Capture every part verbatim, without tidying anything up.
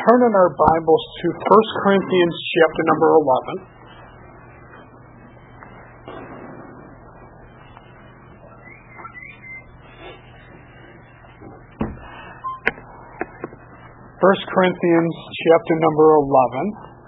turn in our Bibles to First Corinthians chapter number eleven. First Corinthians chapter number eleven.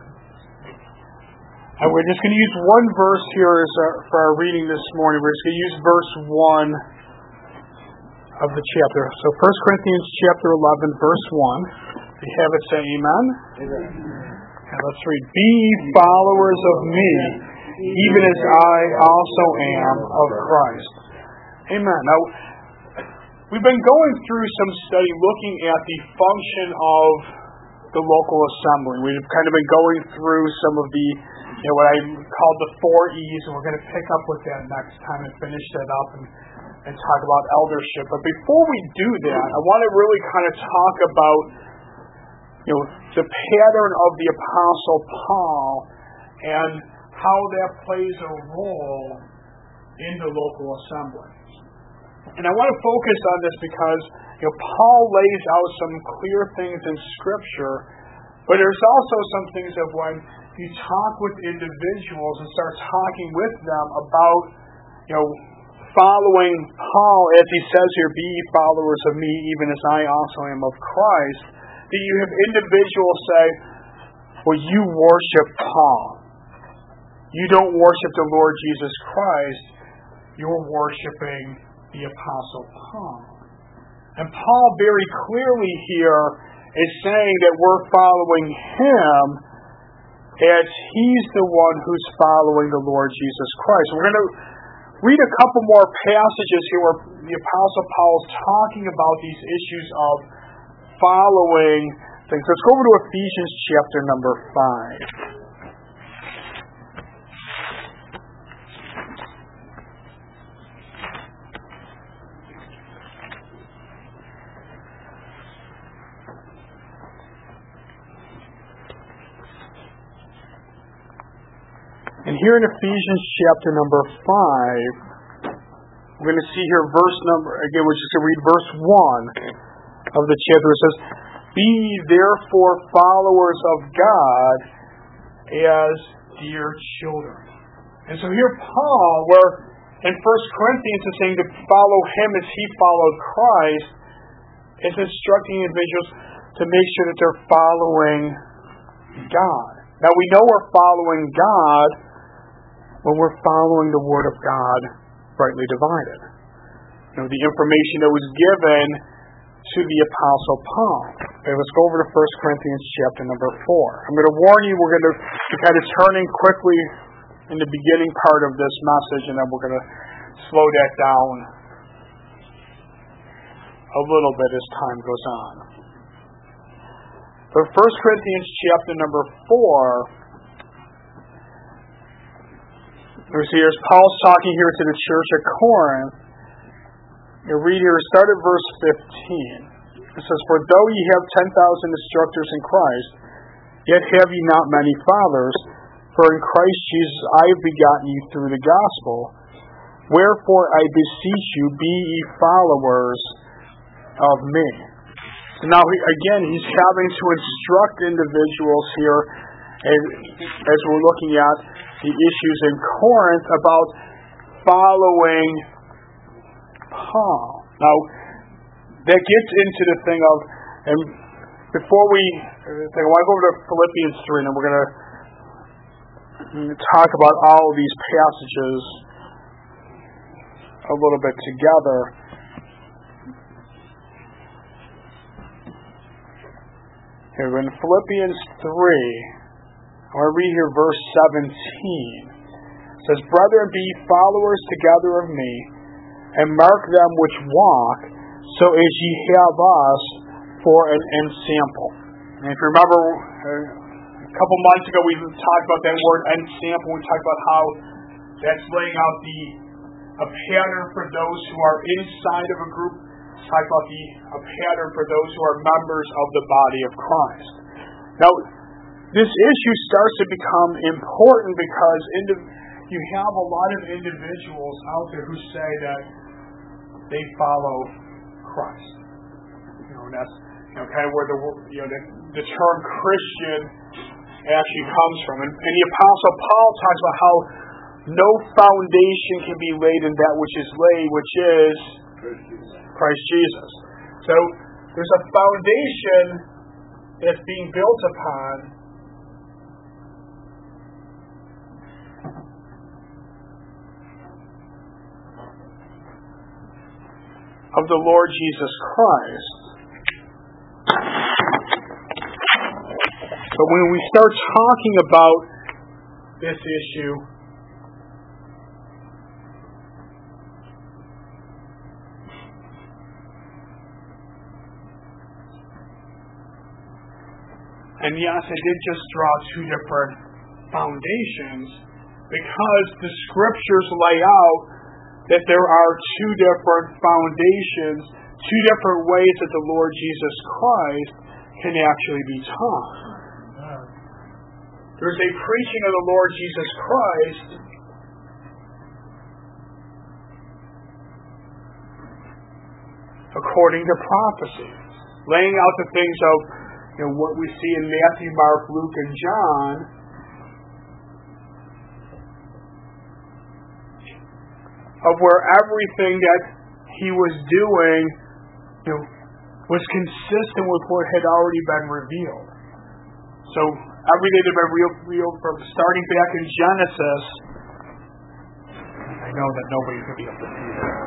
And we're just going to use one verse here as our, for our reading this morning. We're just going to use verse one of the chapter. So First Corinthians chapter eleven, verse one. If you have it, say amen. Amen. And let's read. Be ye followers of me, even as I also am of Christ. Amen. Now, we've been going through some study looking at the function of the local assembly. We've kind of been going through some of the, you know, what I called the four E's, and we're going to pick up with that next time and finish that up and, and talk about eldership. But before we do that, I want to really kind of talk about, you know, the pattern of the Apostle Paul and how that plays a role in the local assembly. And I want to focus on this because, you know, Paul lays out some clear things in Scripture, but there's also some things that when you talk with individuals and start talking with them about, you know, following Paul, as he says here, be ye followers of me, even as I also am of Christ, that you have individuals say, well, you worship Paul. You don't worship the Lord Jesus Christ. You're worshiping the Apostle Paul. And Paul very clearly here is saying that we're following him as he's the one who's following the Lord Jesus Christ. We're going to read a couple more passages here where the Apostle Paul is talking about these issues of following things. Let's go over to Ephesians chapter number five. And here in Ephesians chapter number five, we're going to see here verse number, again, we're just going to read verse one of the chapter. It says, be ye therefore followers of God as dear children. And so here Paul, where in First Corinthians is saying to follow him as he followed Christ, is instructing individuals to make sure that they're following God. Now we know we're following God when we're following the Word of God rightly divided. You know, the information that was given to the Apostle Paul. Okay, let's go over to First Corinthians chapter number four. I'm going to warn you, we're going to be kind of turning quickly in the beginning part of this message, and then we're going to slow that down a little bit as time goes on. But First Corinthians chapter number four, we see here's Paul's talking here to the church at Corinth. You read here, start at verse fifteen. It says, for though ye have ten thousand instructors in Christ, yet have ye not many fathers, for in Christ Jesus I have begotten you through the gospel. Wherefore I beseech you, be ye followers of me. So now, again, he's having to instruct individuals here, as, as we're looking at the issues in Corinth, about following Paul. Now, that gets into the thing of, and before we, I want to go over to Philippians three, and then we're going to talk about all of these passages a little bit together. Here, in Philippians three, I want to read here verse seventeen. It says, brethren, be followers together of me, and mark them which walk, so as ye have us for an ensample. And if you remember, a couple months ago we talked about that word ensample. We talked about how that's laying out the a pattern for those who are inside of a group. We talked about the a pattern for those who are members of the body of Christ. Now, this issue starts to become important because indiv- you have a lot of individuals out there who say that they follow Christ. You know, and that's you know kind of where the you know the the term Christian actually comes from. And, and the Apostle Paul talks about how no foundation can be laid in that which is laid, which is Christ Jesus. So there's a foundation that's being built upon of the Lord Jesus Christ. But when we start talking about this issue, and yes, I did just draw two different foundations because the scriptures lay out that there are two different foundations, two different ways that the Lord Jesus Christ can actually be taught. There's a preaching of the Lord Jesus Christ according to prophecy, laying out the things of, you know, what we see in Matthew, Mark, Luke, and John, of where everything that he was doing, you know, was consistent with what had already been revealed. So everything that had been revealed from starting back in Genesis. I know that nobody's going to be able to see that.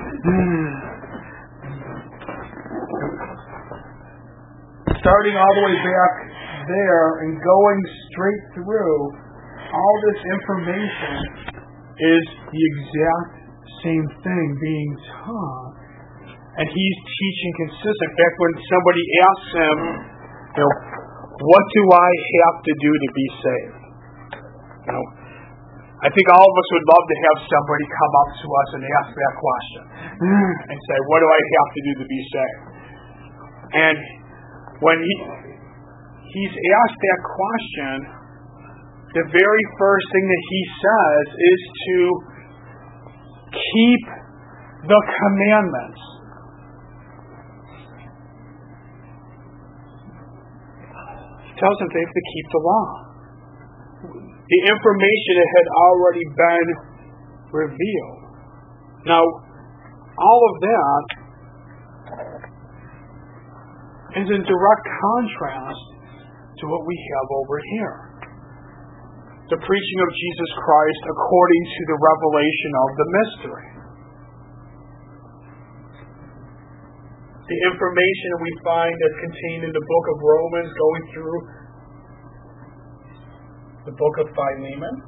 Starting all the way back there and going straight through, all this information is the exact same thing being taught. And he's teaching consistent. In fact, when somebody asks him, you know, what do I have to do to be saved? You know, I think all of us would love to have somebody come up to us and ask that question and say, what do I have to do to be saved? And when he he's asked that question, the very first thing that he says is to keep the commandments. He tells them they have to keep the law. The information that had already been revealed. Now, all of that is in direct contrast to what we have over here. The preaching of Jesus Christ according to the revelation of the mystery. The information that we find that's contained in the book of Romans, going through the book of Philemon.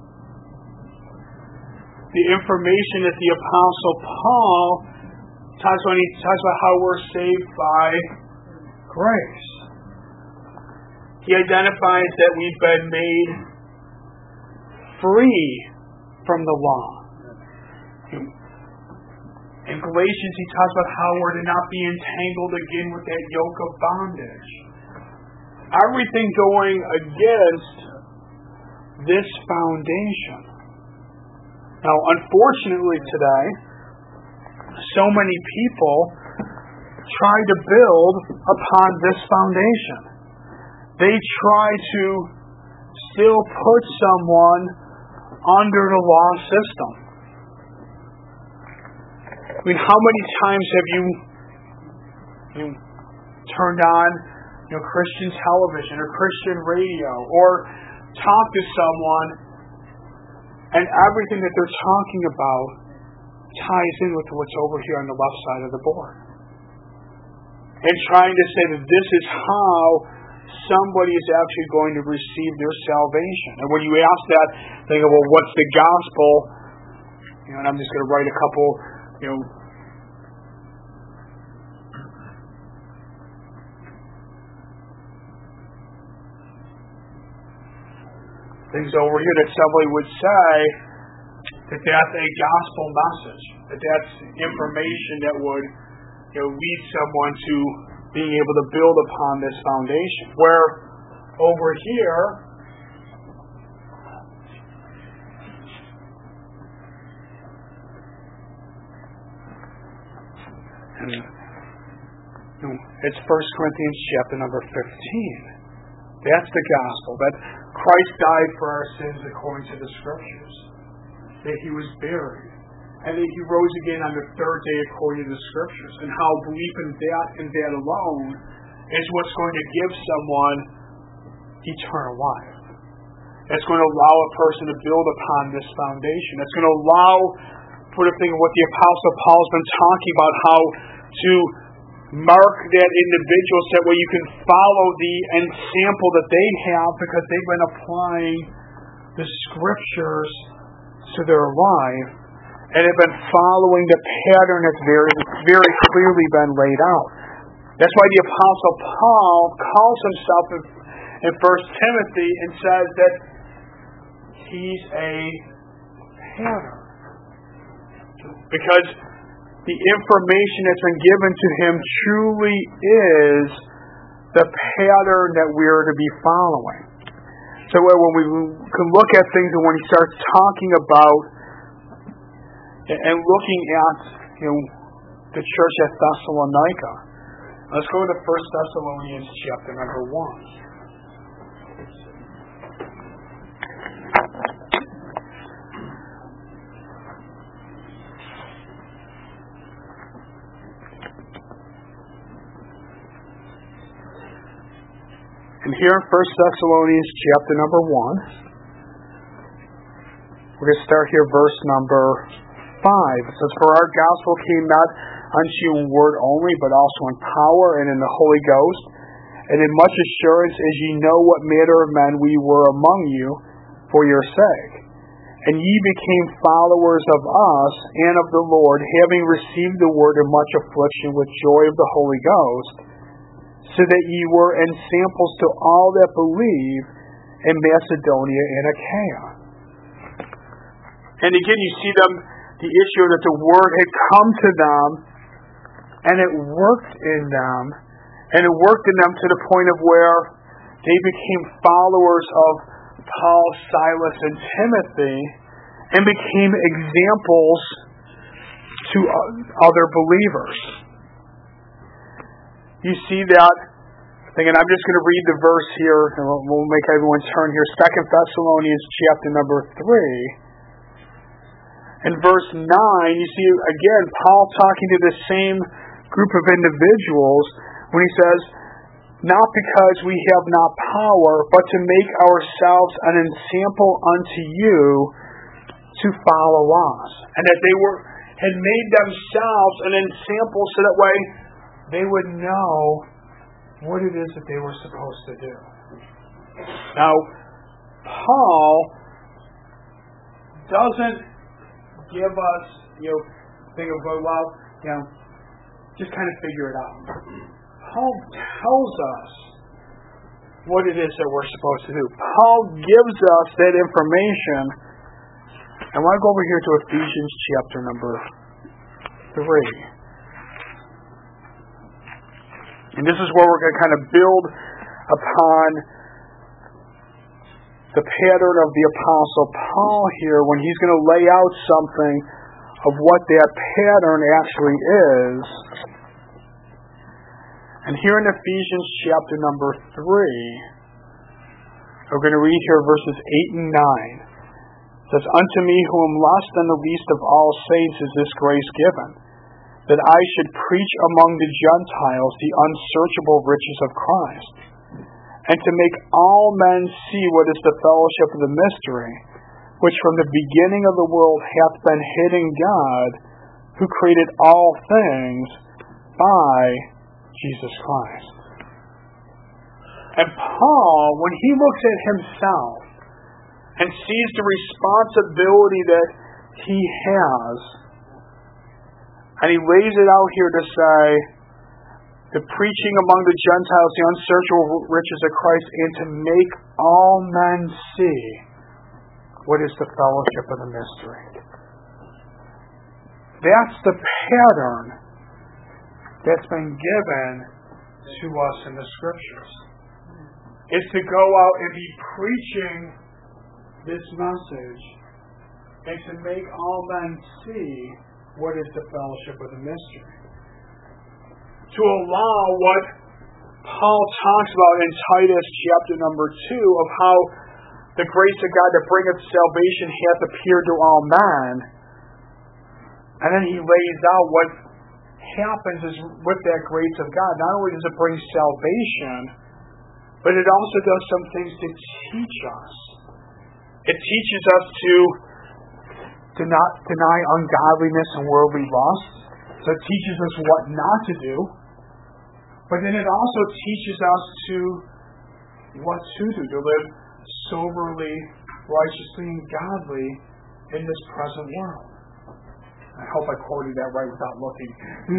The information that the Apostle Paul talks when he talks about how we're saved by grace. He identifies that we've been made free from the law. In Galatians, he talks about how we're to not be entangled again with that yoke of bondage. Everything going against this foundation. Now, unfortunately today, so many people try to build upon this foundation. They try to still put someone under the law system. I mean, how many times have you, you know, turned on, you know, Christian television or Christian radio, or talked to someone, and everything that they're talking about ties in with what's over here on the left side of the board, and trying to say that this is how somebody is actually going to receive their salvation. And when you ask that, they go, well, what's the gospel? You know, and I'm just going to write a couple, you know, things over here that somebody would say that that's a gospel message, that that's information that would, you know, lead someone to being able to build upon this foundation. Where over here, and No, it's First Corinthians chapter number fifteen. That's the gospel, that Christ died for our sins according to the Scriptures, that He was buried, and that He rose again on the third day according to the Scriptures, and how belief in that and that alone is what's going to give someone eternal life. It's going to allow a person to build upon this foundation. It's going to allow, put a thing of what the Apostle Paul's been talking about, how to mark that individual so that way you can follow the ensample that they have because they've been applying the Scriptures to their life and have been following the pattern that's very, very clearly been laid out. That's why the Apostle Paul calls himself in, in First Timothy and says that he's a pattern. Because the information that's been given to him truly is the pattern that we're to be following. So when we can look at things and when he starts talking about and looking at, you know, the church at Thessalonica, let's go to First Thessalonians chapter number one. And here in First Thessalonians chapter number one, we're going to start here verse number five. It says, "For our gospel came not unto you in word only, but also in power and in the Holy Ghost, and in much assurance, as ye know what manner of men we were among you for your sake. And ye became followers of us and of the Lord, having received the word in much affliction with joy of the Holy Ghost, so that ye were ensamples to all that believe in Macedonia and Achaia." And again, you see them, the issue that the word had come to them, and it worked in them, and it worked in them to the point of where they became followers of Paul, Silas, and Timothy, and became examples to other believers. You see that thing, and I'm just going to read the verse here, and we'll, we'll make everyone turn here. Second Thessalonians chapter number three. In verse nine, you see again Paul talking to the same group of individuals when he says, "Not because we have not power, but to make ourselves an ensample unto you to follow us." And that they were had made themselves an ensample so that way they would know what it is that they were supposed to do. Now, Paul doesn't give us, you know, think of, well, you know, just kind of figure it out. Paul tells us what it is that we're supposed to do. Paul gives us that information. I want to go over here to Ephesians chapter number three. And this is where we're going to kind of build upon the pattern of the Apostle Paul here when he's going to lay out something of what that pattern actually is. And here in Ephesians chapter number three, we're going to read here verses eight and nine. It says, "Unto me who am less than the least of all saints is this grace given, that I should preach among the Gentiles the unsearchable riches of Christ, and to make all men see what is the fellowship of the mystery, which from the beginning of the world hath been hid in God, who created all things by Jesus Christ." And Paul, when he looks at himself and sees the responsibility that he has, and he lays it out here to say, the preaching among the Gentiles, the unsearchable riches of Christ, and to make all men see what is the fellowship of the mystery. That's the pattern that's been given to us in the Scriptures. Is to go out and be preaching this message and to make all men see what is the fellowship of the mystery. to allow what Paul talks about in Titus chapter number two of how the grace of God that bringeth salvation hath appeared to all men. And then he lays out what happens is with that grace of God. Not only does it bring salvation, but it also does some things to teach us. It teaches us to, to not deny ungodliness and worldly lust. So it teaches us what not to do. But then it also teaches us to what to do, to live soberly, righteously, and godly in this present world. I hope I quoted that right without looking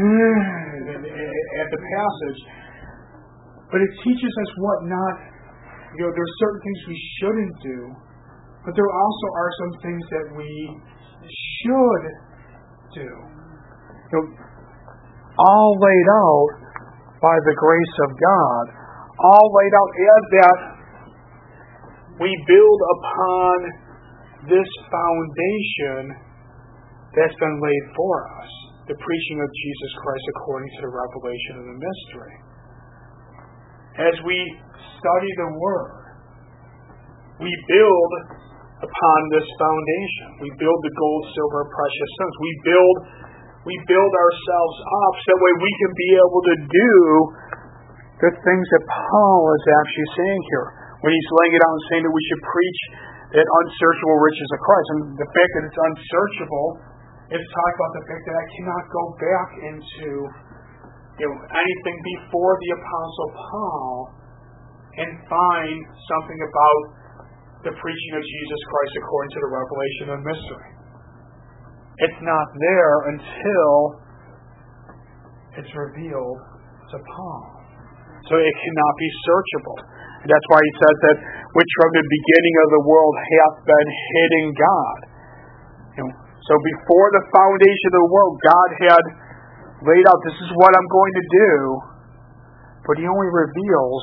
at the passage. But it teaches us what not, you know, there are certain things we shouldn't do, but there also are some things that we should do. You know, all laid out by the grace of God, all laid out as that we build upon this foundation that's been laid for us, the preaching of Jesus Christ according to the revelation of the mystery. As we study the Word, we build upon this foundation. We build the gold, silver, precious stones. We build, we build ourselves up so that way we can be able to do the things that Paul is actually saying here, when he's laying it out and saying that we should preach that unsearchable riches of Christ. And the fact that it's unsearchable is talking about the fact that I cannot go back into, you know, anything before the Apostle Paul and find something about the preaching of Jesus Christ according to the revelation of mystery. It's not there until it's revealed to Paul. So it cannot be searchable. And that's why he says that which from the beginning of the world hath been hid in God. You know, so before the foundation of the world, God had laid out, this is what I'm going to do, but he only reveals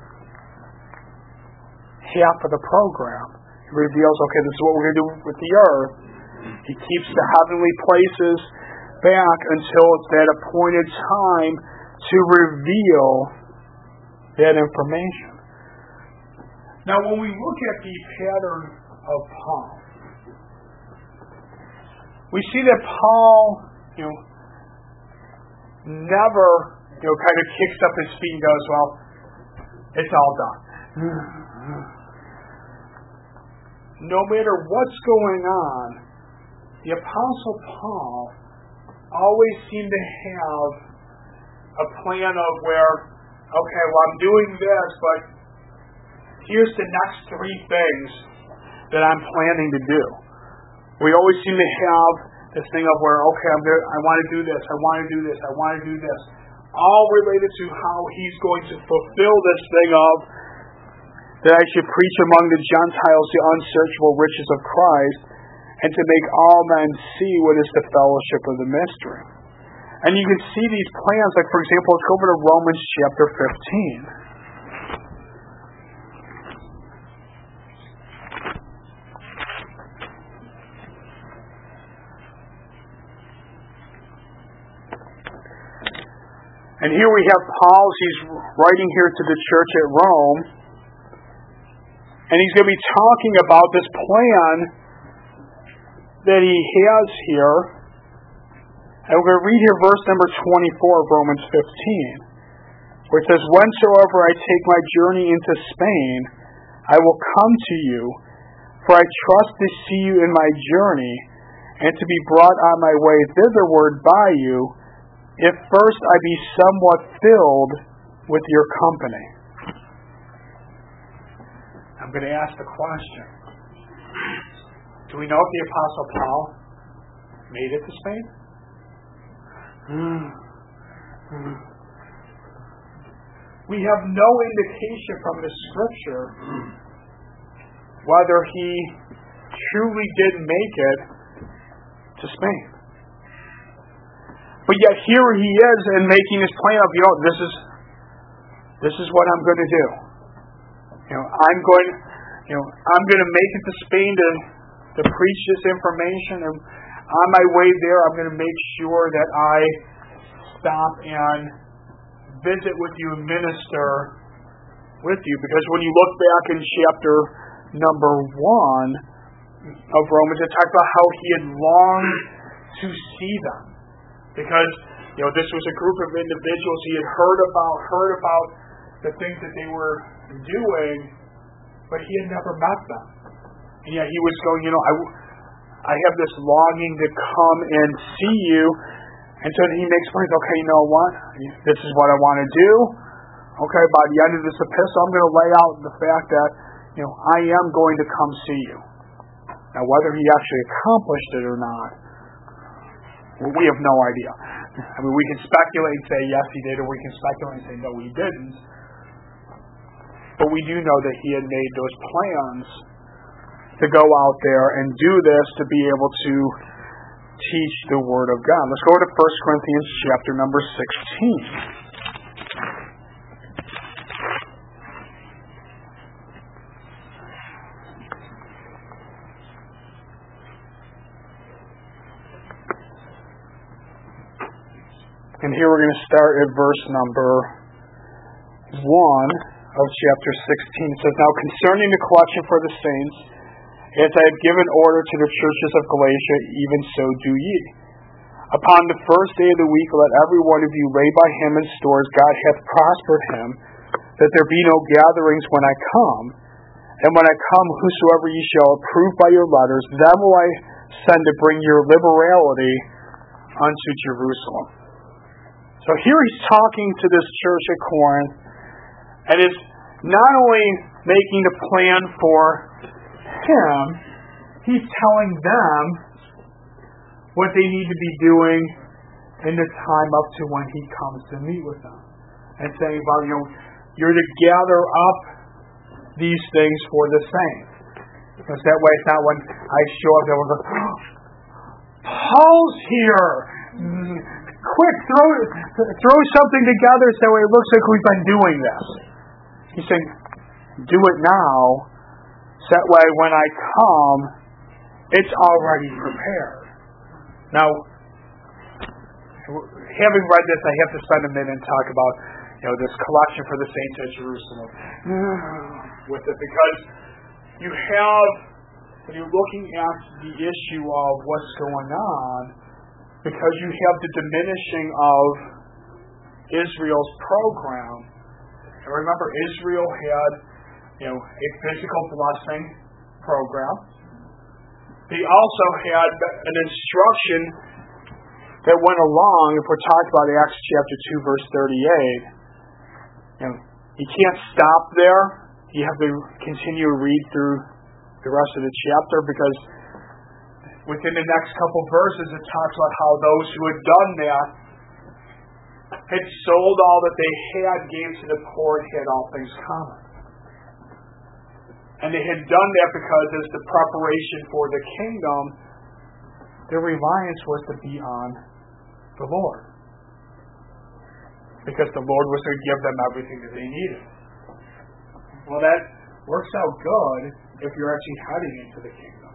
half of the program. He reveals, okay, this is what we're going to do with the earth. He keeps the heavenly places back until it's that appointed time to reveal that information. Now, when we look at the pattern of Paul, we see that Paul, you know, never, you know, kind of kicks up his feet and goes, well, it's all done. No matter what's going on, the Apostle Paul always seemed to have a plan of where, okay, well, I'm doing this, but here's the next three things that I'm planning to do. We always seem to have this thing of where, okay, I'm gonna, I want to do this, I want to do this, I want to do this. All related to how he's going to fulfill this thing of that I should preach among the Gentiles the unsearchable riches of Christ, and to make all men see what is the fellowship of the mystery. And you can see these plans, like for example, let's go over to Romans chapter fifteen. And here we have Paul, he's writing here to the church at Rome, and he's going to be talking about this plan that he has here. And we're going to read here verse number twenty-four of Romans fifteen, where it says, whensoever I take my journey into Spain, I will come to you, for I trust to see you in my journey, and to be brought on my way thitherward by you, if first I be somewhat filled with your company. I'm going to ask the question. Do we know if the Apostle Paul made it to Spain? Mm-hmm. We have no indication from the Scripture whether he truly did make it to Spain. But yet here he is and making his plan of, you know, this is this is what I'm going to do. You know, I'm going, you know, I'm going to make it to Spain to to preach this information, and on my way there, I'm going to make sure that I stop and visit with you and minister with you. Because when you look back in chapter number one of Romans, it talks about how he had longed to see them. Because, you know, this was a group of individuals he had heard about, heard about the things that they were doing, but he had never met them. And yet he was going, you know, I, I have this longing to come and see you. And so he makes plans, okay, you know what? This is what I want to do. Okay, by the end of this epistle, I'm going to lay out the fact that, you know, I am going to come see you. Now, whether he actually accomplished it or not, well, we have no idea. I mean, we can speculate and say, yes, he did, or we can speculate and say, no, he didn't. But we do know that he had made those plans to go out there and do this to be able to teach the Word of God. Let's go to First Corinthians chapter number sixteen. And here we're going to start at verse number one of chapter sixteen. It says, now concerning the collection for the saints, as I have given order to the churches of Galatia, even so do ye. Upon the first day of the week, let every one of you lay by him in stores God hath prospered him, that there be no gatherings when I come. And when I come, whosoever ye shall approve by your letters, them will I send to bring your liberality unto Jerusalem. So here he's talking to this church at Corinth, and is not only making a plan for him, he's telling them what they need to be doing in the time up to when he comes to meet with them. And saying about, you know, you're to gather up these things for the saints. Because that way it's not when I show up, they'll go, oh, Paul's here! Quick, throw throw something together so it looks like we've been doing this. He's saying, do it now, so that way when I come, it's already prepared. Now, having read this, I have to spend a minute and talk about, you know, this collection for the saints at Jerusalem with it, because you have, when you're looking at the issue of what's going on, because you have the diminishing of Israel's program. And remember, Israel had, you know, a physical blessing program. They also had an instruction that went along, if we're talking about Acts chapter two, verse thirty-eight, you know, you can't stop there. You have to continue to read through the rest of the chapter, because within the next couple verses, it talks about how those who had done that had sold all that they had, gave to the poor, and had all things common. And they had done that because as the preparation for the kingdom, their reliance was to be on the Lord. Because the Lord was to give them everything that they needed. Well, that works out good if you're actually heading into the kingdom.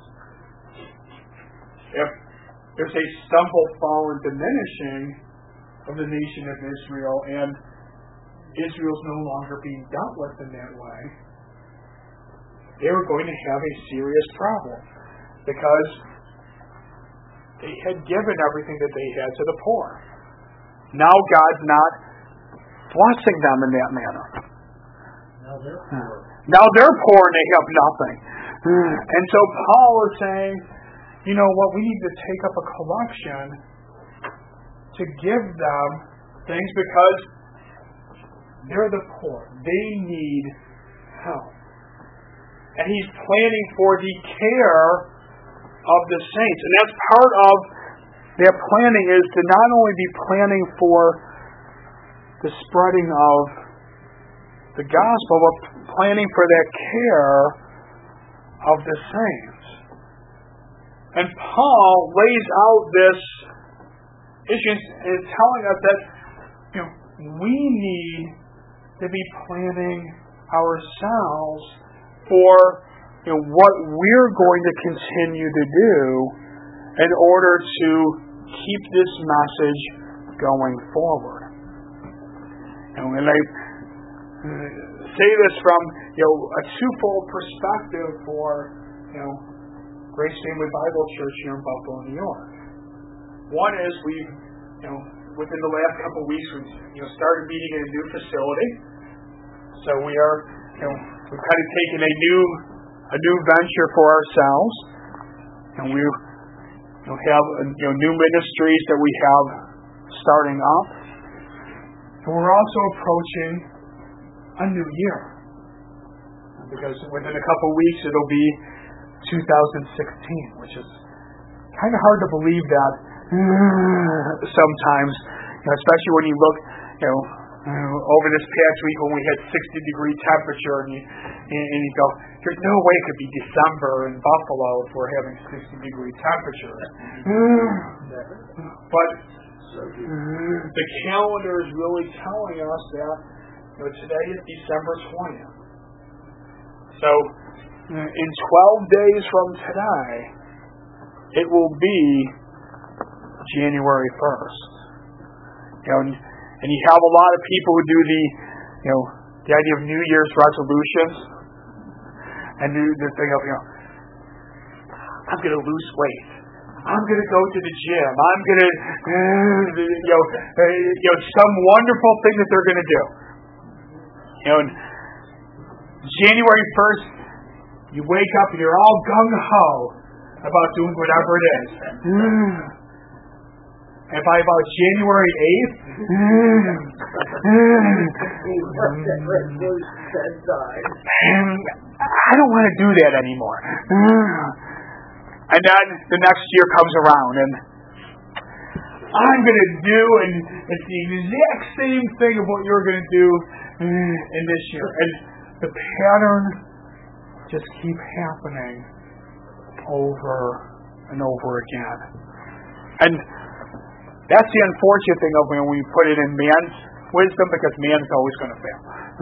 If there's a stumble, fall, and diminishing of the nation of Israel, and Israel's no longer being dealt with in that way, they were going to have a serious problem, because they had given everything that they had to the poor. Now God's not blessing them in that manner. Now they're poor. Now they're poor and they have nothing. And so Paul is saying, you know what, we need to take up a collection to give them things, because they're the poor. They need help. And he's planning for the care of the saints. And that's part of that planning, is to not only be planning for the spreading of the gospel, but planning for that care of the saints. And Paul lays out this issue and telling us that, you know, we need to be planning ourselves for, you know, what we're going to continue to do in order to keep this message going forward. And I say this from, you know, a twofold perspective for, you know, Grace Family Bible Church here in Buffalo, New York. One is we've, you know, within the last couple of weeks, we've, you know, started meeting in a new facility. So we are, you know, we've kind of taken a new, a new venture for ourselves, and we, you know, have, you know, new ministries that we have starting up. And we're also approaching a new year, because within a couple of weeks it'll be two thousand sixteen, which is kind of hard to believe that sometimes, you know, especially when you look, you know, over this past week when we had sixty degree temperature, and you and you go, there's no way it could be December in Buffalo if we're having sixty degree temperatures. But the calendar is really telling us that, you know, today is December twentieth. So in twelve days from today, it will be January first. You know, and, and you have a lot of people who do the, you know, the idea of New Year's resolutions, and do the thing of, you know, I'm going to lose weight. I'm going to go to the gym. I'm going to, uh, you know, uh, you know, some wonderful thing that they're going to do. You know, and January first, you wake up and you're all gung-ho about doing whatever it is. And by about January eighth, I don't want to do that anymore. And then the next year comes around, and I'm going to do, and it's the exact same thing of what you're going to do in this year. And the pattern just keep happening over and over again. And that's the unfortunate thing of when we put it in man's wisdom, because man's always going to fail.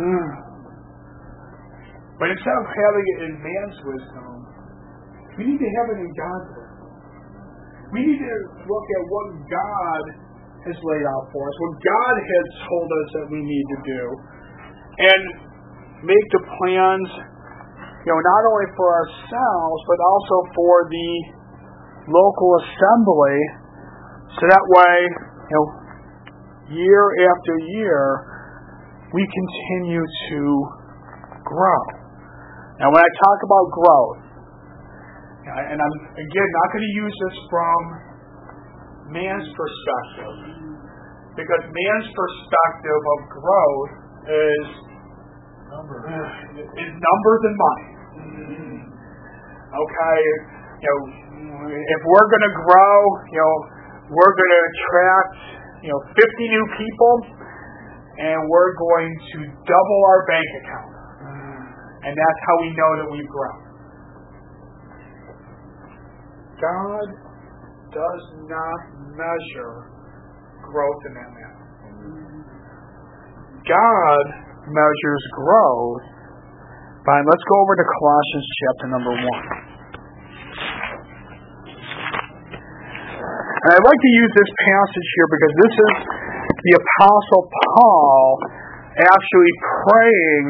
But instead of having it in man's wisdom, we need to have it in God's wisdom. We need to look at what God has laid out for us, what God has told us that we need to do, and make the plans, you know, not only for ourselves, but also for the local assembly, so that way, you know, year after year, we continue to grow. Now, when I talk about growth, and I'm, again, not going to use this from man's perspective, because man's perspective of growth is, uh, is numbers and money. Okay, you know, if we're going to grow, you know, we're going to attract, you know, fifty new people, and we're going to double our bank account, and that's how we know that we've grown. God does not measure growth in that manner. God measures growth by, let's go over to Colossians chapter number one. And I'd like to use this passage here because this is the Apostle Paul actually praying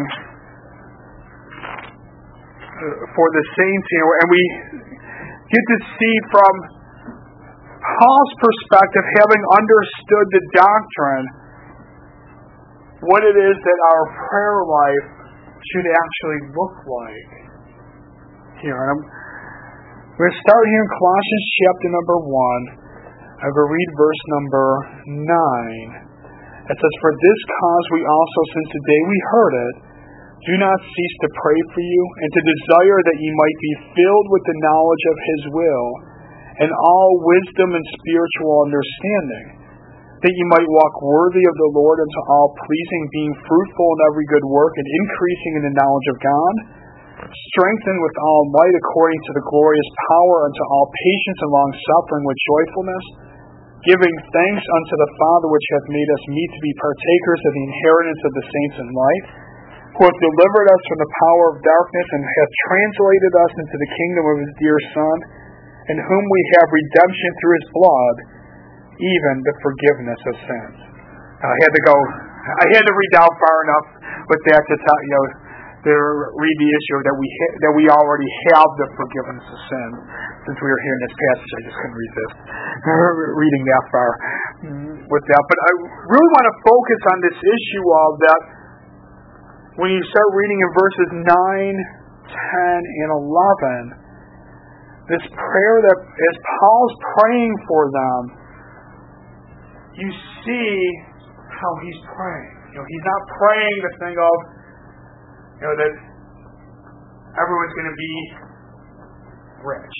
for the saints here. And we get to see from Paul's perspective, having understood the doctrine, what it is that our prayer life should actually look like here. And I'm going to start here in Colossians chapter number one. I will read verse number nine. It says, "For this cause we also, since the day we heard it, do not cease to pray for you, and to desire that ye might be filled with the knowledge of His will, and all wisdom and spiritual understanding, that ye might walk worthy of the Lord unto all pleasing, being fruitful in every good work, and increasing in the knowledge of God, strengthened with all might according to the glorious power unto all patience and long suffering with joyfulness, giving thanks unto the Father which hath made us meet to be partakers of the inheritance of the saints in light, who hath delivered us from the power of darkness, and hath translated us into the kingdom of His dear Son, in whom we have redemption through His blood, even the forgiveness of sins." Now, I had to go I had to read down far enough with that to tell you know to read the issue that we ha- that we already have the forgiveness of sin. Since we were here in this passage, I just couldn't resist reading that far with that. But I really want to focus on this issue of that when you start reading in verses nine, ten, and eleven, this prayer that as Paul's praying for them, you see how he's praying. You know, he's not praying the thing of, you know, that everyone's going to be rich.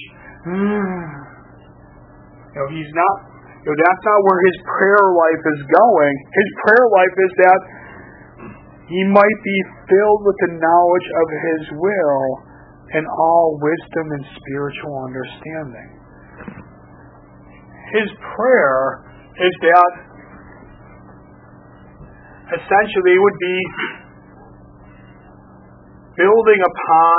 You know, he's not, you know, that's not where his prayer life is going. His prayer life is that he might be filled with the knowledge of his will and all wisdom and spiritual understanding. His prayer is that essentially it would be building upon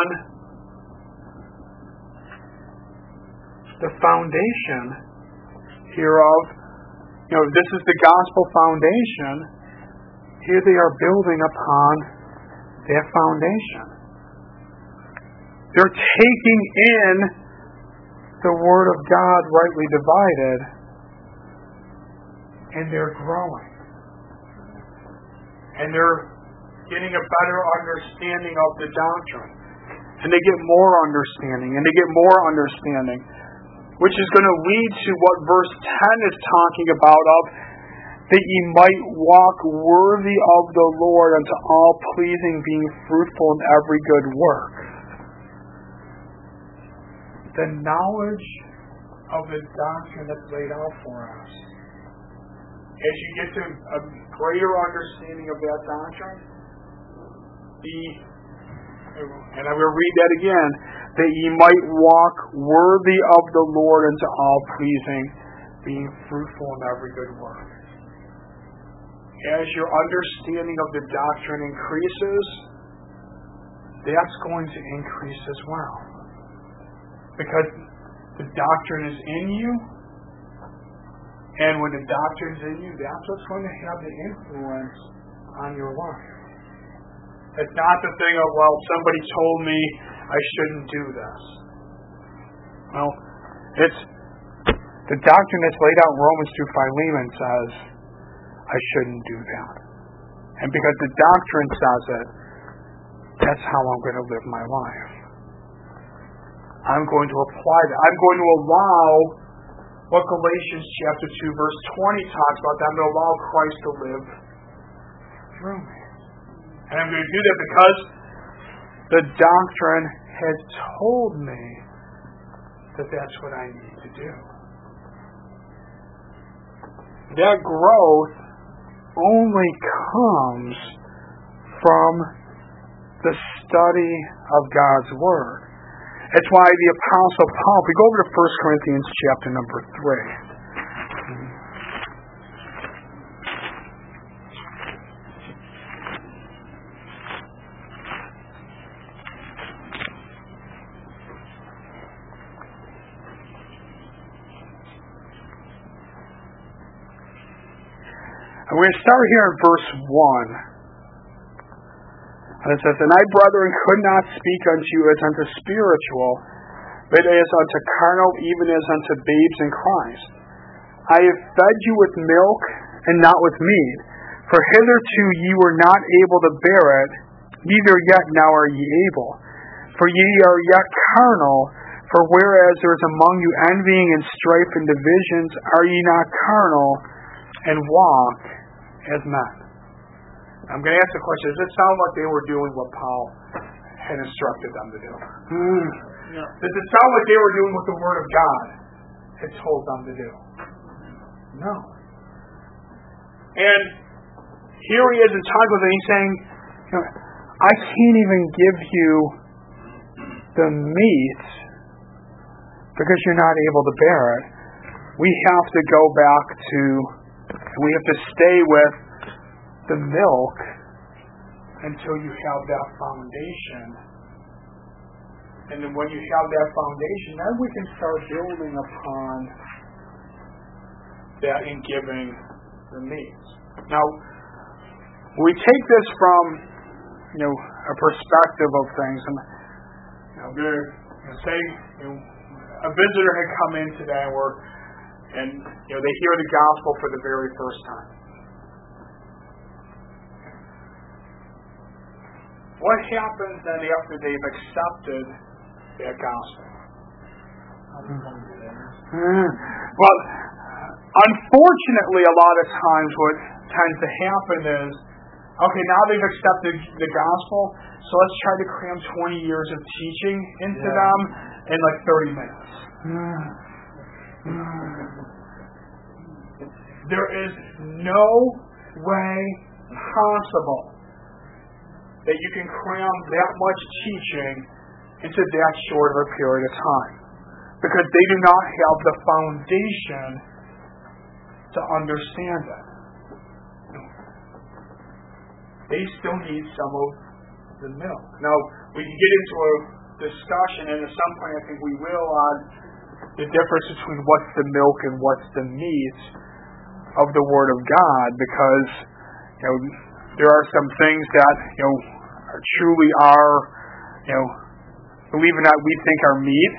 the foundation hereof. You know, this is the gospel foundation. Here they are building upon that foundation. They're taking in the Word of God rightly divided, and they're growing. And they're getting a better understanding of the doctrine. And they get more understanding, and they get more understanding, which is going to lead to what verse ten is talking about of, that ye might walk worthy of the Lord unto all pleasing, being fruitful in every good work. The knowledge of the doctrine that's laid out for us. As you get to a greater understanding of that doctrine, the, and I will read that again, that ye might walk worthy of the Lord unto all pleasing, being fruitful in every good work. As your understanding of the doctrine increases, that's going to increase as well. Because the doctrine is in you, and when the doctrine's in you, that's what's going to have the influence on your life. It's not the thing of, well, somebody told me I shouldn't do this. Well, it's the doctrine that's laid out in Romans through Philemon says, I shouldn't do that. And because the doctrine says it, that's how I'm going to live my life. I'm going to apply that. I'm going to allow what Galatians chapter two verse twenty talks about, that I'm going to allow Christ to live through me. And I'm going to do that because the doctrine has told me that that's what I need to do. That growth only comes from the study of God's Word. That's why the Apostle Paul, if we go over to First Corinthians chapter number three. And we're going to start here in verse one. And it says, And I, brethren, could not speak unto you as unto spiritual, but as unto carnal, even as unto babes in Christ. I have fed you with milk, and not with meat. For hitherto ye were not able to bear it, neither yet now are ye able. For ye are yet carnal, for whereas there is among you envying and strife and divisions, are ye not carnal, and walk as men? I'm going to ask the question, does it sound like they were doing what Paul had instructed them to do? Mm. Yeah. Does it sound like they were doing what the Word of God had told them to do? No. And here he is in talking with them, he's saying, you know, I can't even give you the meat because you're not able to bear it. We have to go back to, we have to stay with the milk until you have that foundation. And then when you have that foundation, then we can start building upon that and giving the meat. Now, we take this from, you know, a perspective of things, and you know, you know, say you know, a visitor had come in today, or and you know they hear the gospel for the very first time. What happens then after they've accepted that gospel? Mm. Well, unfortunately, a lot of times what tends to happen is, okay, now they've accepted the gospel, so let's try to cram twenty years of teaching into yeah. them in like thirty minutes. Mm. Mm. There is no way possible that you can cram that much teaching into that short of a period of time, because they do not have the foundation to understand it. They still need some of the milk. Now, we can get into a discussion, and at some point I think we will, on the difference between what's the milk and what's the meat of the Word of God, because you know there are some things that you know truly are, you know, believe it or not, we think are meat,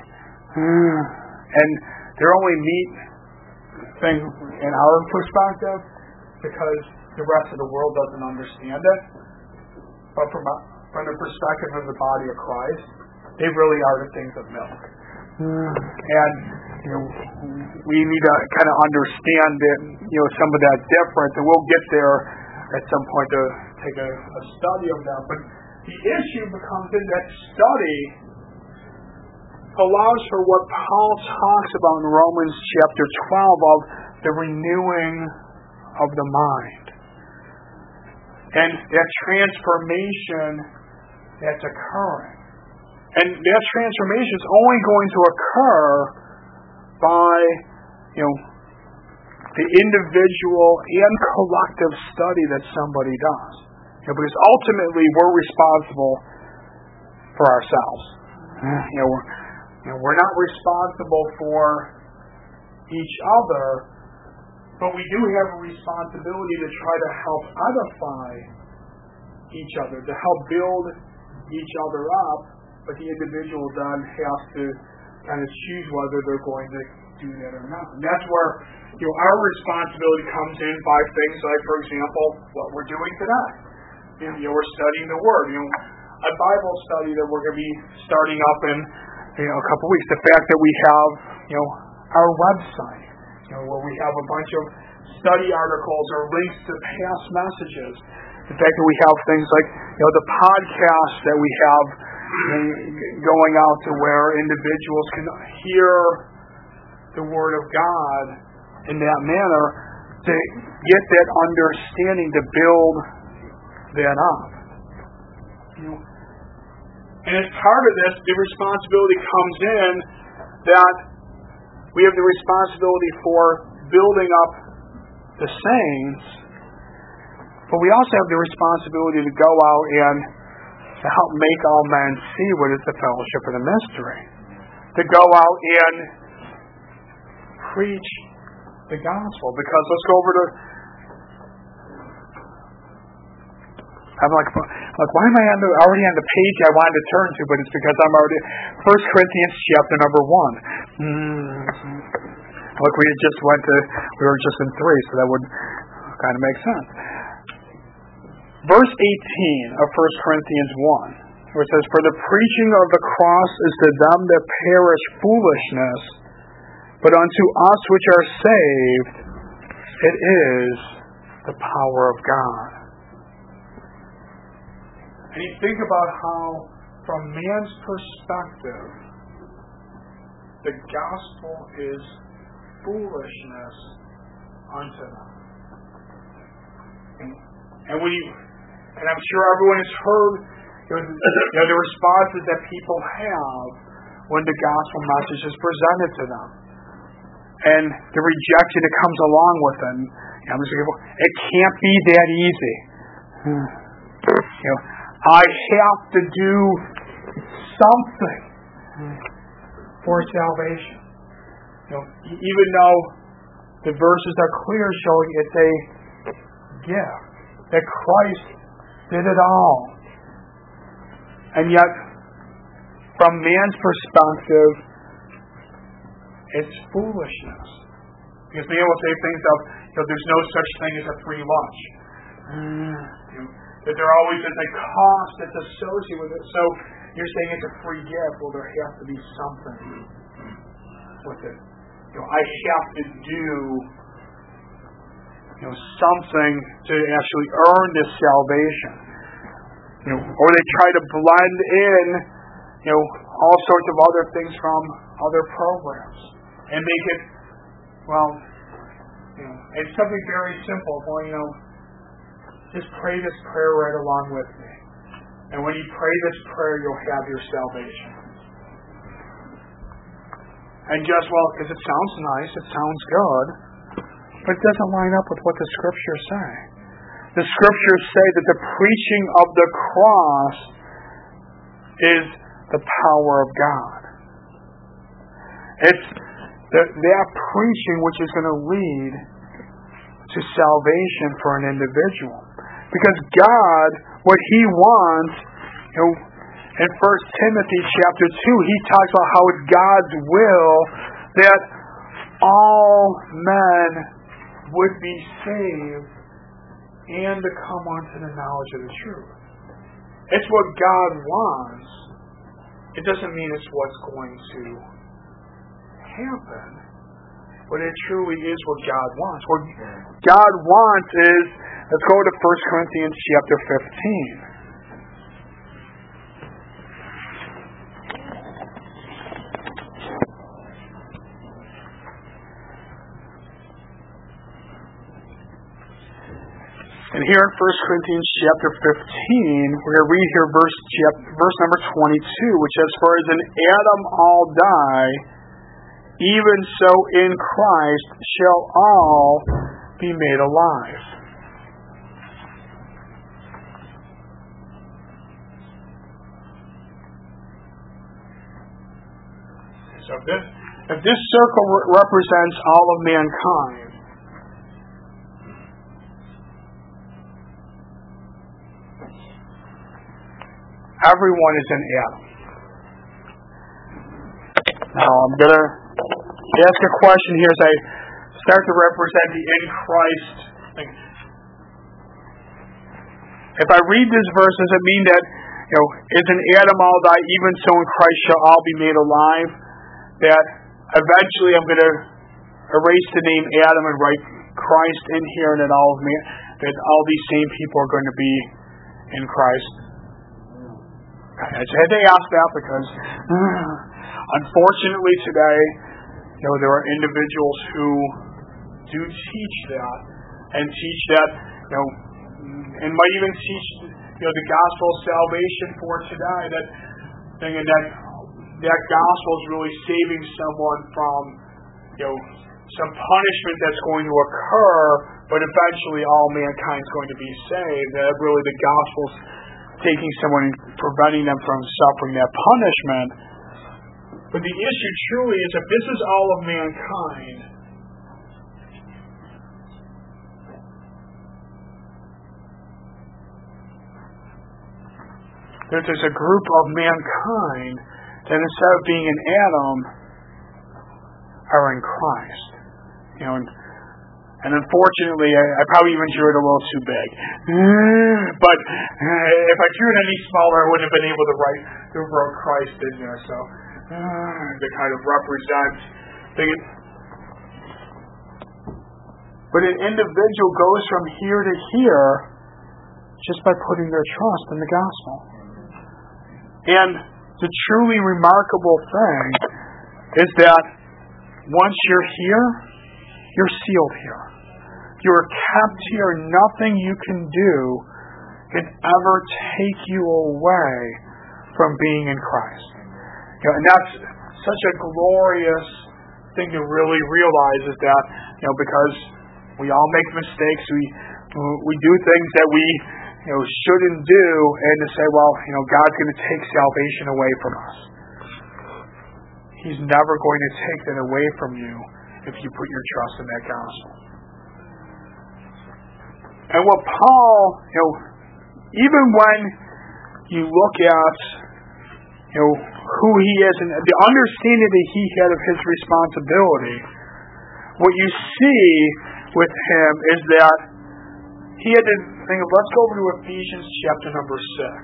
and they're only meat thing in our perspective because the rest of the world doesn't understand it. But from a, from the perspective of the body of Christ, they really are the things of milk. And you know, we need to kind of understand that, you know, some of that difference, and we'll get there at some point to take a, a study of that. But the issue becomes in that study allows for what Paul talks about in Romans chapter twelve of the renewing of the mind. And that transformation that's occurring. And that transformation is only going to occur by, you know, the individual and collective study that somebody does. You know, because ultimately we're responsible for ourselves. You know, we're, you know, we're not responsible for each other, but we do have a responsibility to try to help edify each other, to help build each other up, but the individual then has to kind of choose whether they're going to do that or not. And that's where, you know, our responsibility comes in by things like, for example, what we're doing today. You know, we're studying the Word. You know, a Bible study that we're going to be starting up in, you know, a couple weeks. The fact that we have, you know, our website, you know, where we have a bunch of study articles or links to past messages. The fact that we have things like, you know, the podcasts that we have going out to where individuals can hear the Word of God in that manner, to get that understanding, to build that up. You know, and as part of this, the responsibility comes in that we have the responsibility for building up the saints, but we also have the responsibility to go out and to help make all men see what is the fellowship of the mystery. To go out and preach the gospel. Because let's go over to... I'm like, like, why am I on the, already on the page I wanted to turn to? But it's because I'm already... First Corinthians chapter number one. Mm. Look, we just went to... We were just in three, so that would kind of make sense. Verse eighteen of First Corinthians one, where it says, "For the preaching of the cross is to them that perish foolishness, but unto us which are saved, it is the power of God." And you think about how, from man's perspective, the gospel is foolishness unto them. And, and we... And I'm sure everyone has heard, you know, you know, the responses that people have when the gospel message is presented to them, and the rejection that comes along with it. You know, it can't be that easy. You know, I have to do something for salvation. You know, even though the verses are clear, showing it's a gift. that Christ did it all. And yet, from man's perspective, it's foolishness. Because man will say things of, you know, there's no such thing as a free lunch. Mm, you know, that there always is a cost that's associated with it. So you're saying it's a free gift. Well, there has to be something with it. You know, I have to do, you know, something to actually earn this salvation. You know, or they try to blend in, you know, all sorts of other things from other programs and make it, well, you know, it's something very simple. Well, you know, just pray this prayer right along with me. And when you pray this prayer, you'll have your salvation. And just, well, because it sounds nice, it sounds good, but it doesn't line up with what the Scriptures say. The Scriptures say that the preaching of the cross is the power of God. It's the, that preaching which is going to lead to salvation for an individual. Because God, what He wants, you know, in First Timothy chapter two, he talks about how it's God's will that all men would be saved and to come unto the knowledge of the truth. It's what God wants. It doesn't mean it's what's going to happen, but it truly is what God wants. What God wants is, let's go to First Corinthians chapter fifteen. And here in First Corinthians chapter fifteen, we're going to read here verse, verse number twenty-two, which says, "For as in Adam all die, even so in Christ shall all be made alive." So if this, if this circle re- represents all of mankind, everyone is in Adam. Now I'm going to ask a question here as I start to represent the in Christ thing. If I read this verse, does it mean that, you know, is in Adam all die, even so in Christ shall all be made alive? That eventually I'm going to erase the name Adam and write Christ in here, and that all of man, that all these same people are going to be in Christ. I just had to ask that because, unfortunately, today, you know, there are individuals who do teach that, and teach that, you know, and might even teach, you know, the gospel of salvation for today. That thing, and that that gospel is really saving someone from, you know, some punishment that's going to occur, but eventually all mankind is going to be saved. That really the gospel's taking someone and preventing them from suffering that punishment. But the issue truly is, if this is all of mankind, that there's a group of mankind that instead of being in Adam are in Christ. You know, and, and unfortunately, I, I probably even drew it a little too big. But uh, if I drew it any smaller, I wouldn't have been able to write the word Christ in there. So uh, to kind of represent things. But an individual goes from here to here just by putting their trust in the gospel. And the truly remarkable thing is that once you're here, you're sealed here. You're kept here. Nothing you can do can ever take you away from being in Christ. You know, and that's such a glorious thing to really realize, is that, you know, because we all make mistakes, we we do things that we, you know, shouldn't do, and to say, well, you know, God's going to take salvation away from us. He's never going to take that away from you if you put your trust in that gospel. And what Paul, you know, even when you look at, you know, who he is and the understanding that he had of his responsibility, what you see with him is that he had to think of, let's go over to Ephesians chapter number six.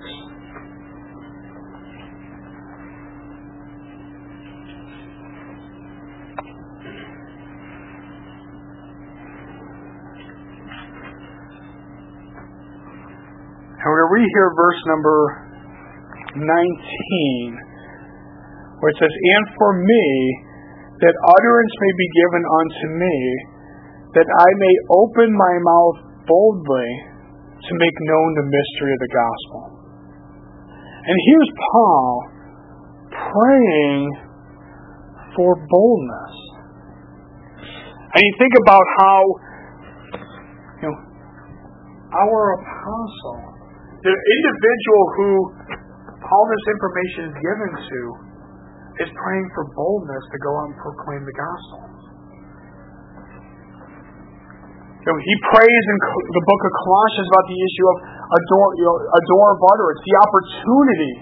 And we're going to read here verse number nineteen, where it says, "And for me, that utterance may be given unto me, that I may open my mouth boldly to make known the mystery of the gospel." And here's Paul praying for boldness. And you think about how, you know, our apostle, the individual who all this information is given to, is praying for boldness to go out and proclaim the gospel. You know, he prays in the book of Colossians about the issue of a door, you know, a door of utterance, the opportunity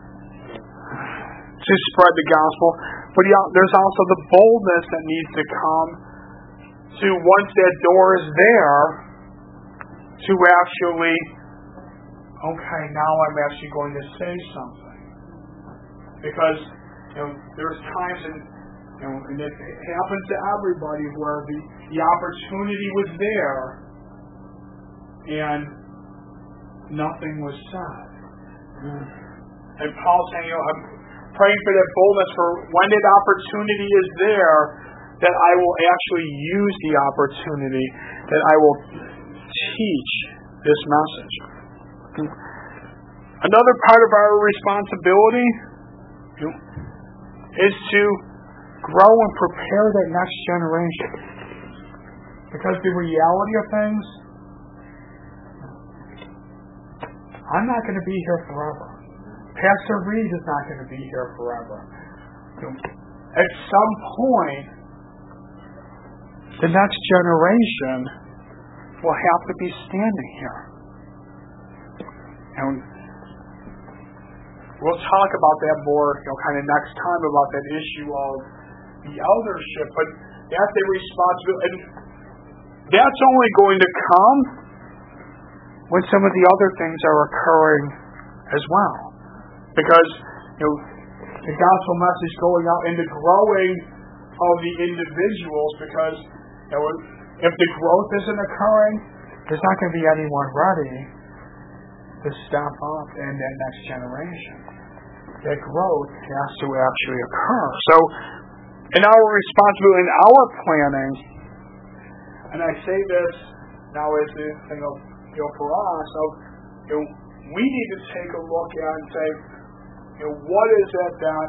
to spread the gospel. But there's also the boldness that needs to come to, once that door is there, to actually, okay, now I'm actually going to say something. Because, you know, there's times, and, you know, and it happens to everybody, where the, the opportunity was there and nothing was said. Mm. And Paul's saying, you know, I'm praying for that boldness, for when that opportunity is there, that I will actually use the opportunity, that I will teach this message. Another part of our responsibility, you know, is to grow and prepare that next generation. Because the reality of things, I'm not going to be here forever. Pastor Reed is not going to be here forever. You know, at some point, the next generation will have to be standing here. And we'll talk about that more, you know, kind of next time, about that issue of the eldership. But that's a responsibility. And that's only going to come when some of the other things are occurring as well. Because, you know, the gospel message going out and the growing of the individuals, because, you know, if the growth isn't occurring, there's not going to be anyone ready to step up in that next generation. That growth has to actually occur. So, in our responsibility, in our planning, and I say this now as the thing of, you know, for us, of, you know, we need to take a look at and say, you know, what is it that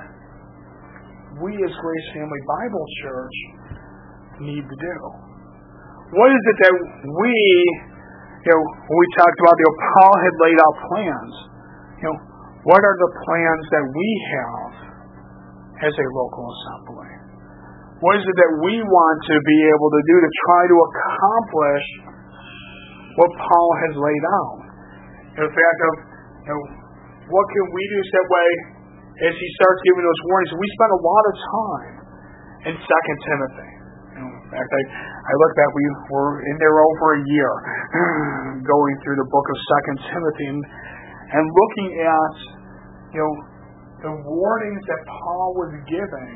we as Grace Family Bible Church need to do? What is it that we, you know, when we talked about, you know, Paul had laid out plans. You know, what are the plans that we have as a local assembly? What is it that we want to be able to do to try to accomplish what Paul has laid out? In fact, of, you know, what can we do so that way, as he starts giving those warnings? We spent a lot of time in Second Timothy. You know, in fact, I, I look back, we were in there over a year going through the book of Second Timothy and, and looking at, you know, the warnings that Paul was giving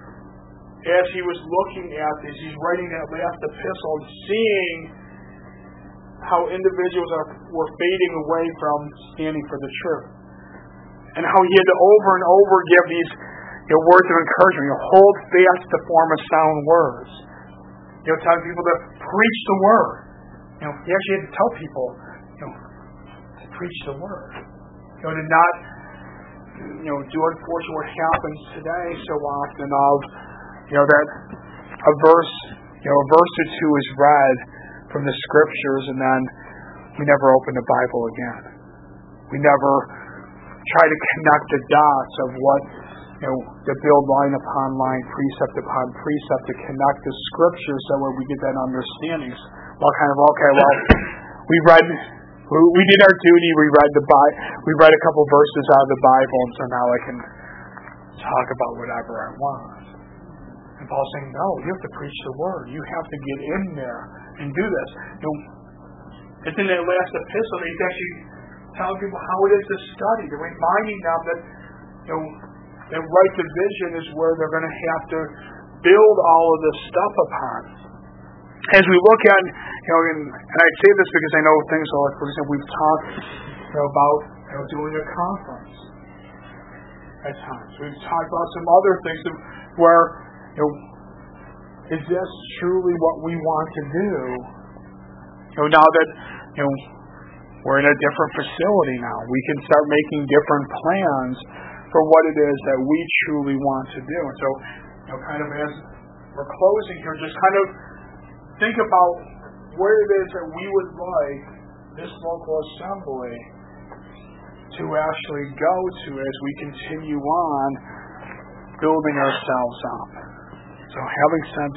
as he was looking at this. He's writing that last epistle and seeing how individuals are, were fading away from standing for the truth. And how he had to over and over give these, you know, words of encouragement. You know, hold fast the form of sound words. You know, telling people to preach the word. You know, he actually had to tell people, you know, to preach the word. You know, to not, you know, do unfortunately what happens today so often of, you know, that a verse, you know, a verse or two is read from the scriptures and then we never open the Bible again. We never try to connect the dots of what, you know, to build line upon line, precept upon precept, to connect the scriptures so where we get that understanding. Well, kind of, okay, well, we read, we did our duty. We read the Bible. We read a couple verses out of the Bible, and so now I can talk about whatever I want. And Paul's saying, no, you have to preach the word. You have to get in there and do this. You know, it's in that last epistle that he's actually telling people how it is to study, to reminding them that, you know, that right division is where they're going to have to build all of this stuff upon. As we look at, you know, and, and I say this because I know things like, for example, we've talked you know, about you know, doing a conference at times. We've talked about some other things where, you know, is this truly what we want to do? You know, now that, you know, we're in a different facility now, we can start making different plans for what it is that we truly want to do. And so, you know, kind of as we're closing here, just kind of think about where it is that we would like this local assembly to actually go to as we continue on building ourselves up. So having said